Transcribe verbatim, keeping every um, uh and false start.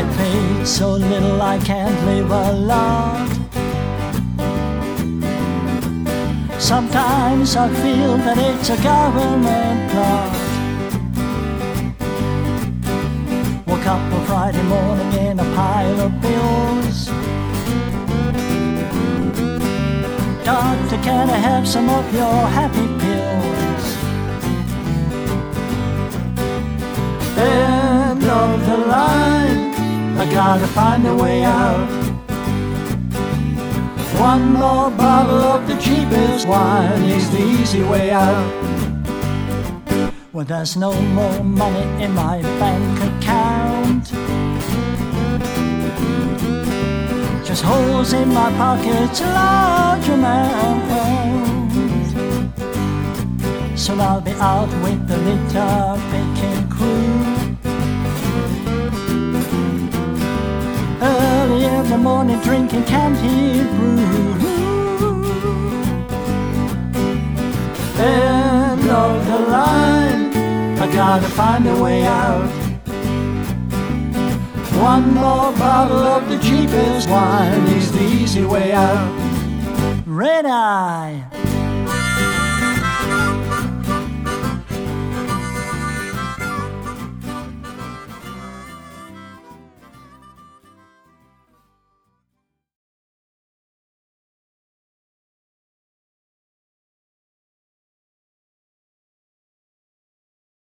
get paid so little I can't live a lot. Sometimes I feel that it's a government plot. Woke up on Friday morning in a pile of bills. Doctor, can I have some of your happy pills? End of the line, I gotta find a way out. One more bottle of the cheapest wine is the easy way out. When there's no more money in my bank account, just holes in my pockets, a large amount. Soon I'll be out with the litter picking crew. Early in the morning drinking candy brew. End of the line, I gotta find a way out. One more bottle of the cheapest wine is the easy way out. Red Eye.